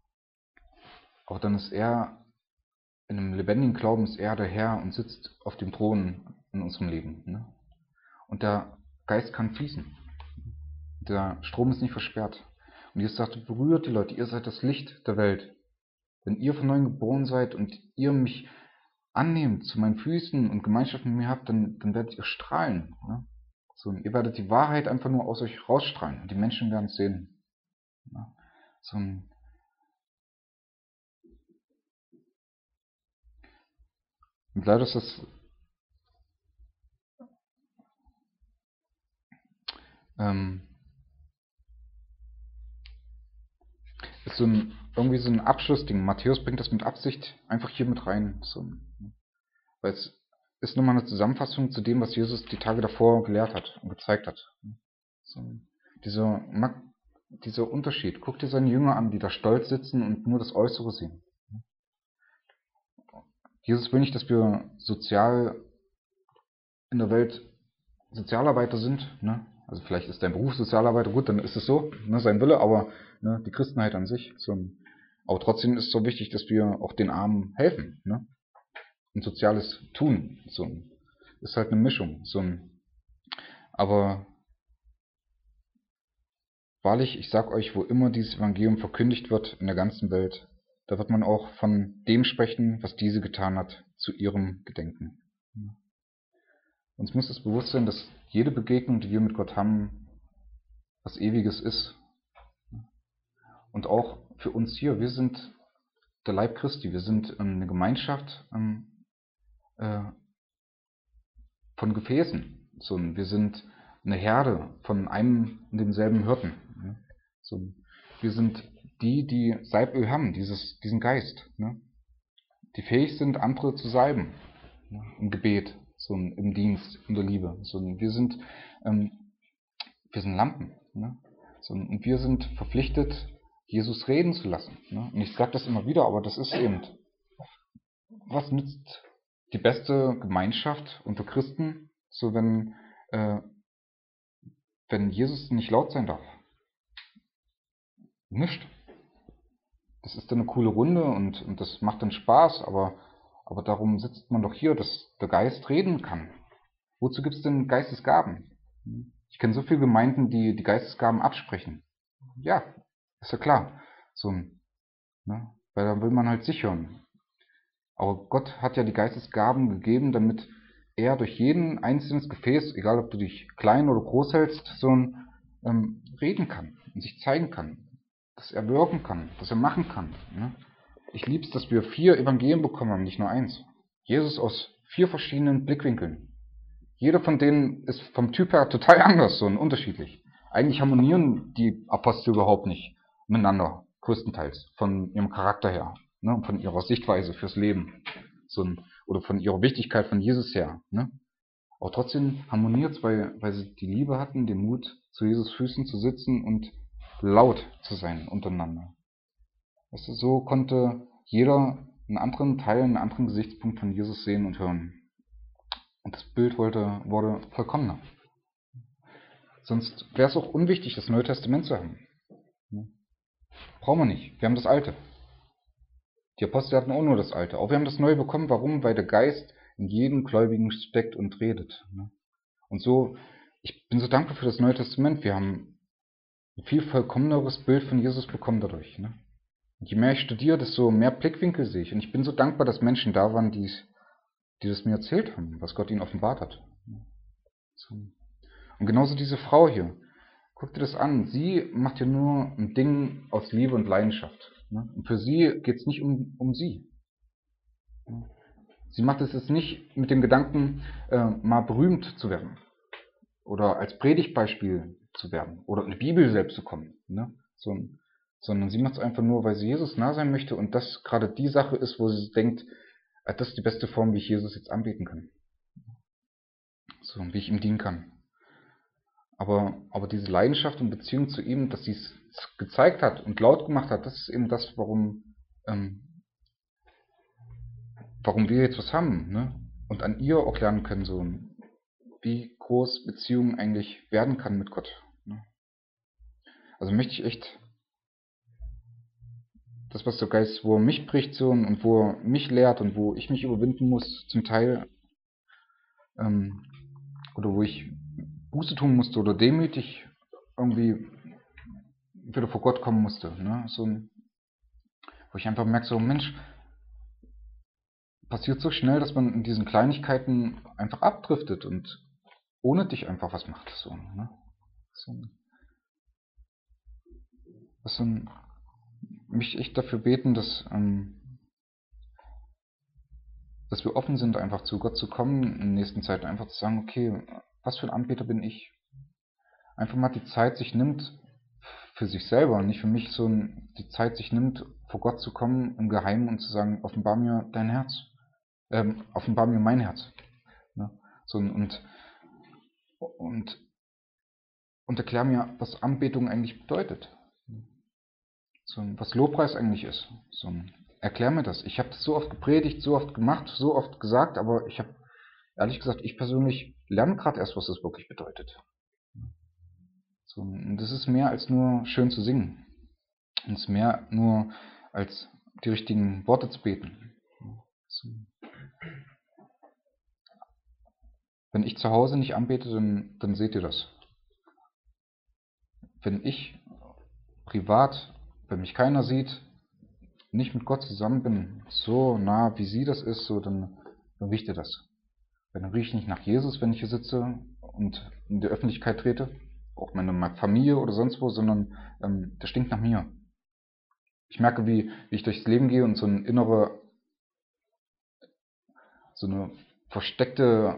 auch dann ist er, in einem lebendigen Glauben ist er der Herr und sitzt auf dem Thron in unserem Leben. Ne? Und der Geist kann fließen. Der Strom ist nicht versperrt. Und Jesus sagt, berührt die Leute, ihr seid das Licht der Welt. Wenn ihr von neuem geboren seid und ihr mich annehmt zu meinen Füßen und Gemeinschaft mit mir habt, dann, dann werdet ihr strahlen. Ne? So, ihr werdet die Wahrheit einfach nur aus euch rausstrahlen und die Menschen werden es sehen. Ne? So, und leider ist das ähm, ist so ein, irgendwie so ein Abschlussding. Matthäus bringt das mit Absicht einfach hier mit rein. So, weil es ist nochmal eine Zusammenfassung zu dem, was Jesus die Tage davor gelehrt hat und gezeigt hat. So, dieser, dieser Unterschied. Guck dir seine Jünger an, die da stolz sitzen und nur das Äußere sehen. Jesus will nicht, dass wir sozial in der Welt Sozialarbeiter sind. Ne? Also vielleicht ist dein Beruf Sozialarbeiter, gut, dann ist es so, ne, sein Wille, aber ne, die Christenheit an sich. So, aber trotzdem ist es so wichtig, dass wir auch den Armen helfen. Ne? Und Soziales tun. So, ist halt eine Mischung. So, aber wahrlich, ich sag euch, wo immer dieses Evangelium verkündigt wird in der ganzen Welt, da wird man auch von dem sprechen, was diese getan hat, zu ihrem Gedenken. Uns muss es bewusst sein, dass jede Begegnung, die wir mit Gott haben, was Ewiges ist. Und auch für uns hier, wir sind der Leib Christi, wir sind eine Gemeinschaft äh, von Gefäßen. So, wir sind eine Herde von einem und demselben Hirten. So, wir sind die, die Salböl haben, dieses, diesen Geist, ne? Die fähig sind, andere zu salben, ne? Im Gebet, so im Dienst, in der Liebe. So, wir sind, ähm, wir sind Lampen, ne? So, und wir sind verpflichtet, Jesus reden zu lassen. Ne? Und ich sage das immer wieder, aber das ist eben, was nützt die beste Gemeinschaft unter Christen, so wenn, äh, wenn Jesus nicht laut sein darf? Nicht. Das ist dann eine coole Runde und, und das macht dann Spaß, aber, aber darum sitzt man doch hier, dass der Geist reden kann. Wozu gibt es denn Geistesgaben? Ich kenne so viele Gemeinden, die die Geistesgaben absprechen. Ja, ist ja klar. So, ne? Weil da will man halt sich hören. Aber Gott hat ja die Geistesgaben gegeben, damit er durch jeden einzelnes Gefäß, egal ob du dich klein oder groß hältst, so ein, ähm, reden kann und sich zeigen kann. Dass er wirken kann, dass er machen kann. Ne? Ich liebe es, dass wir vier Evangelien bekommen haben, nicht nur eins. Jesus aus vier verschiedenen Blickwinkeln. Jeder von denen ist vom Typ her total anders, so und unterschiedlich. Eigentlich harmonieren die Apostel überhaupt nicht miteinander, größtenteils, von ihrem Charakter her, ne? Von ihrer Sichtweise fürs Leben, so ein, oder von ihrer Wichtigkeit von Jesus her. Ne? Aber trotzdem harmoniert es, weil, weil sie die Liebe hatten, den Mut, zu Jesus Füßen zu sitzen und laut zu sein untereinander. Weißt du, so konnte jeder einen anderen Teil, einen anderen Gesichtspunkt von Jesus sehen und hören. Und das Bild wollte, wurde vollkommener. Sonst wäre es auch unwichtig, das Neue Testament zu haben. Brauchen wir nicht. Wir haben das Alte. Die Apostel hatten auch nur das Alte. Auch wir haben das Neue bekommen. Warum? Weil der Geist in jedem Gläubigen steckt und redet. Und so, ich bin so dankbar für das Neue Testament. Wir haben ein viel vollkommeneres Bild von Jesus bekommen dadurch. Ne? Und je mehr ich studiere, desto mehr Blickwinkel sehe ich. Und ich bin so dankbar, dass Menschen da waren, die, die das mir erzählt haben, was Gott ihnen offenbart hat. So. Und genauso diese Frau hier. Guck dir das an. Sie macht ja nur ein Ding aus Liebe und Leidenschaft. Ne? Und für sie geht es nicht um, um sie. Sie macht es jetzt nicht mit dem Gedanken, äh, mal berühmt zu werden. Oder als Predigtbeispiel zu werden oder in die Bibel selbst zu kommen, ne? so, sondern sie macht es einfach nur, weil sie Jesus nah sein möchte und das gerade die Sache ist, wo sie denkt, das ist die beste Form, wie ich Jesus jetzt anbieten kann, so, wie ich ihm dienen kann. Aber, aber diese Leidenschaft und Beziehung zu ihm, dass sie es gezeigt hat und laut gemacht hat, das ist eben das, warum, ähm, warum wir jetzt was haben, ne? Und an ihr auch lernen können, so wie groß Beziehung eigentlich werden kann mit Gott. Also möchte ich echt das, was der Geist, wo er mich bricht so und wo er mich lehrt und wo ich mich überwinden muss, zum Teil, ähm, oder wo ich Buße tun musste oder demütig irgendwie wieder vor Gott kommen musste. Ne? So, wo ich einfach merke, so Mensch, passiert so schnell, dass man in diesen Kleinigkeiten einfach abdriftet und ohne dich einfach was macht. So, ne? so, was mich echt dafür beten, dass, ähm, dass wir offen sind, einfach zu Gott zu kommen in den nächsten Zeiten, einfach zu sagen, okay, was für ein Anbeter bin ich? Einfach mal die Zeit sich nimmt für sich selber und nicht für mich, so die Zeit sich nimmt, vor Gott zu kommen im Geheimen und zu sagen, offenbar mir dein Herz, ähm, offenbar mir mein Herz. So, und, und, und erklär mir, was Anbetung eigentlich bedeutet. So, was Lobpreis eigentlich ist. So, erklär mir das. Ich habe das so oft gepredigt, so oft gemacht, so oft gesagt, aber ich habe, ehrlich gesagt, ich persönlich lerne gerade erst, was das wirklich bedeutet. So, und das ist mehr als nur schön zu singen. Und es ist mehr nur als die richtigen Worte zu beten. So. Wenn ich zu Hause nicht anbete, dann, dann seht ihr das. Wenn ich privat, wenn mich keiner sieht, nicht mit Gott zusammen bin, so nah wie sie das ist, so dann, dann riecht ihr das. Dann rieche ich nicht nach Jesus, wenn ich hier sitze und in die Öffentlichkeit trete, auch meine Familie oder sonst wo, sondern ähm, das stinkt nach mir. Ich merke, wie, wie ich durchs Leben gehe und so eine innere, so eine versteckte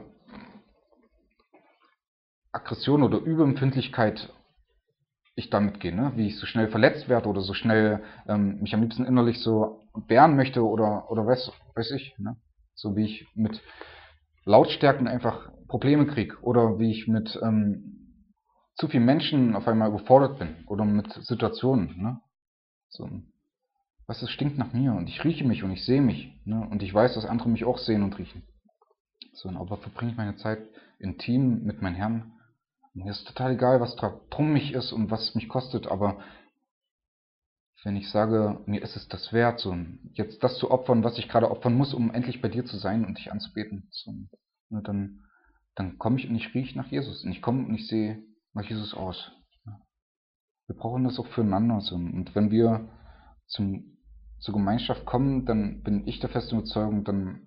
Aggression oder Überempfindlichkeit ich damit gehe, ne? Wie ich so schnell verletzt werde oder so schnell ähm, mich am liebsten innerlich so wehren möchte oder, oder weiß, weiß ich. Ne? So wie ich mit Lautstärken einfach Probleme kriege oder wie ich mit ähm, zu vielen Menschen auf einmal überfordert bin oder mit Situationen. Ne? So, was, es stinkt nach mir und ich rieche mich und ich sehe mich. Ne? Und ich weiß, dass andere mich auch sehen und riechen. So, aber verbringe ich meine Zeit intim mit meinem Herrn. Mir ist total egal, was drum mich ist und was es mich kostet, aber wenn ich sage, mir ist es das wert, so jetzt das zu opfern, was ich gerade opfern muss, um endlich bei dir zu sein und dich anzubeten, so, ne, dann, dann komme ich und ich rieche nach Jesus und ich komme und ich sehe nach Jesus aus. Wir brauchen das auch füreinander. So. Und wenn wir zum, zur Gemeinschaft kommen, dann bin ich der festen Überzeugung, dann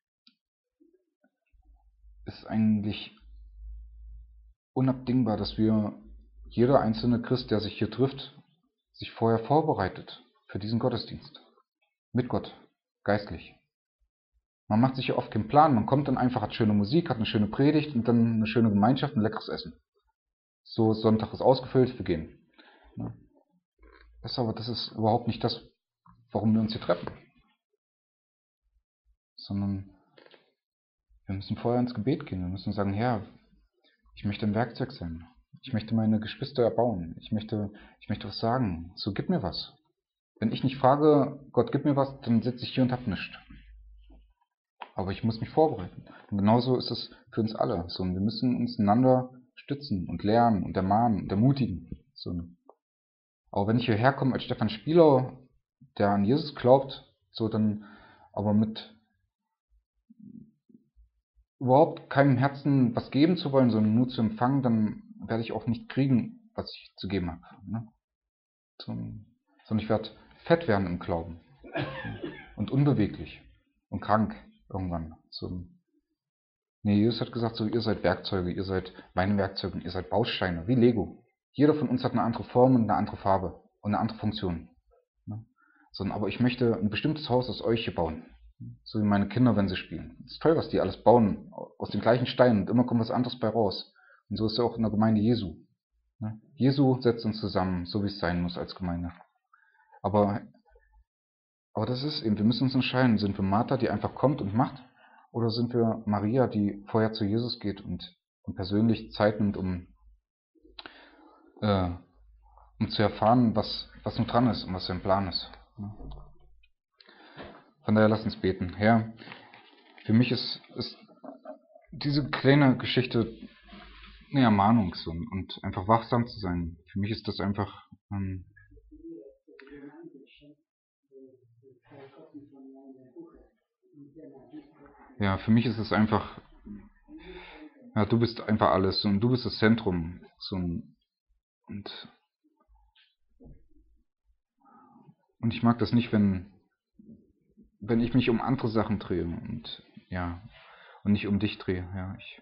ist eigentlich unabdingbar, dass wir, jeder einzelne Christ, der sich hier trifft, sich vorher vorbereitet für diesen Gottesdienst. Mit Gott, geistlich. Man macht sich ja oft keinen Plan, man kommt dann einfach, hat schöne Musik, hat eine schöne Predigt und dann eine schöne Gemeinschaft und leckeres Essen. So, Sonntag ist ausgefüllt, wir gehen. Das ist aber, das ist überhaupt nicht das, warum wir uns hier treffen. Sondern wir müssen vorher ins Gebet gehen, wir müssen sagen, Herr, ich möchte ein Werkzeug sein. Ich möchte meine Geschwister erbauen. Ich möchte, ich möchte was sagen. So, gib mir was. Wenn ich nicht frage, Gott, gib mir was, dann sitze ich hier und hab nichts. Aber ich muss mich vorbereiten. Und genauso ist es für uns alle. So, und wir müssen uns einander stützen und lernen und ermahnen und ermutigen. So. Aber wenn ich hierher komme als Stefan Spieler, der an Jesus glaubt, so dann aber mit überhaupt keinem Herzen was geben zu wollen, sondern nur zu empfangen, dann werde ich auch nicht kriegen, was ich zu geben habe. Ne? So, sondern ich werde fett werden im Glauben und unbeweglich und krank irgendwann. So. Nee, Jesus hat gesagt, so, ihr seid Werkzeuge, ihr seid meine Werkzeuge, ihr seid Bausteine, wie Lego. Jeder von uns hat eine andere Form und eine andere Farbe und eine andere Funktion. Ne? So, aber ich möchte ein bestimmtes Haus aus euch hier bauen. So wie meine Kinder, wenn sie spielen. Es ist toll, was die alles bauen, aus den gleichen Steinen und immer kommt was anderes bei raus. Und so ist es auch in der Gemeinde Jesu. Ne? Jesu setzt uns zusammen, so wie es sein muss als Gemeinde. Aber, aber das ist eben, wir müssen uns entscheiden, sind wir Martha, die einfach kommt und macht, oder sind wir Maria, die vorher zu Jesus geht und, und persönlich Zeit nimmt, um, äh, um zu erfahren, was, was nun dran ist und was sein Plan ist. Von daher lasst uns beten. Herr, für mich ist, ist diese kleine Geschichte eine Ermahnung so, und einfach wachsam zu sein. Für mich ist das einfach ähm, ja, für mich ist es einfach, ja, du bist einfach alles und du bist das Zentrum. So, und, und ich mag das nicht, wenn, wenn ich mich um andere Sachen drehe und ja, und nicht um dich drehe. Ja, ich,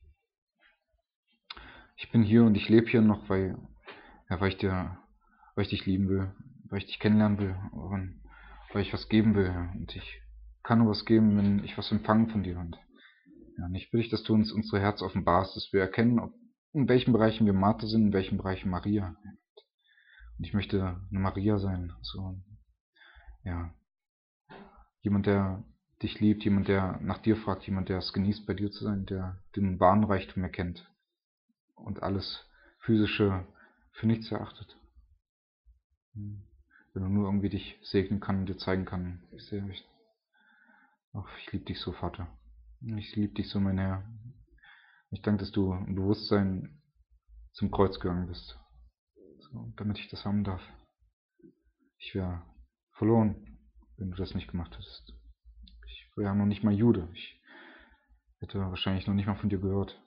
ich bin hier und ich lebe hier noch, weil, ja, weil ich dir, weil ich dich lieben will, weil ich dich kennenlernen will, und weil ich was geben will. Und ich kann nur was geben, wenn ich was empfange von dir. Und ja, und ich will dich, dass du uns unsere Herz offenbarst, dass wir erkennen, ob, in welchen Bereichen wir Martha sind, in welchen Bereichen Maria. Und ich möchte eine Maria sein, so, ja, jemand, der, dich liebt, jemand, der nach dir fragt, jemand, der es genießt, bei dir zu sein, der den wahren Reichtum erkennt und alles Physische für nichts erachtet. Wenn er nur irgendwie dich segnen kann und dir zeigen kann, ich sehe mich. Ach, ich liebe dich so, Vater. Ich liebe dich so, mein Herr. Ich danke, dass du im Bewusstsein zum Kreuz gegangen bist, so, damit ich das haben darf. Ich wäre verloren, wenn du das nicht gemacht hättest. Ich wäre noch nicht mal Jude. Ich hätte wahrscheinlich noch nicht mal von dir gehört.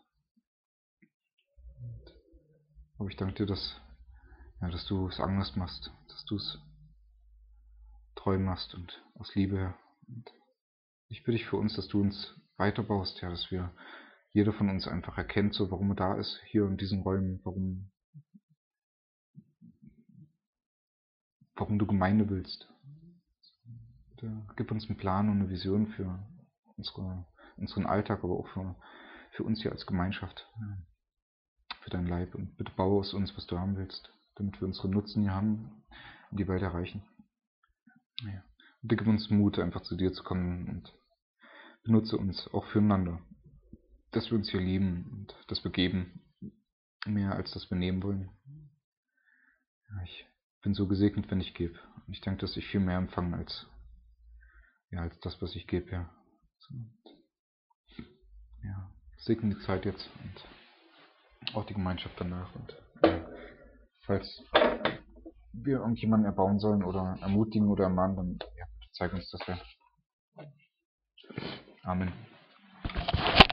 Aber ich danke dir, dass, ja, dass du es anders machst, dass du es treu machst und aus Liebe her. Und ich bitte dich für uns, dass du uns weiterbaust, ja, dass wir, jeder von uns einfach erkennt, so warum er da ist, hier in diesen Räumen, warum, warum du Gemeinde willst. Bitte gib uns einen Plan und eine Vision für unsere, unseren Alltag, aber auch für, für uns hier als Gemeinschaft, ja, für dein Leib. Und bitte baue aus uns, was du haben willst, damit wir unseren Nutzen hier haben und die Welt erreichen. Ja. Bitte gib uns Mut, einfach zu dir zu kommen und benutze uns auch füreinander, dass wir uns hier lieben und dass wir geben, mehr als dass wir nehmen wollen. Ja, ich bin so gesegnet, wenn ich gebe. Und ich denke, dass ich viel mehr empfange als, ja, als das, was ich gebe. Ja. So, ja, segne die Zeit jetzt und auch die Gemeinschaft danach. Und ja, falls wir irgendjemanden erbauen sollen oder ermutigen oder ermahnen, dann ja, bitte zeig uns das ja. Amen.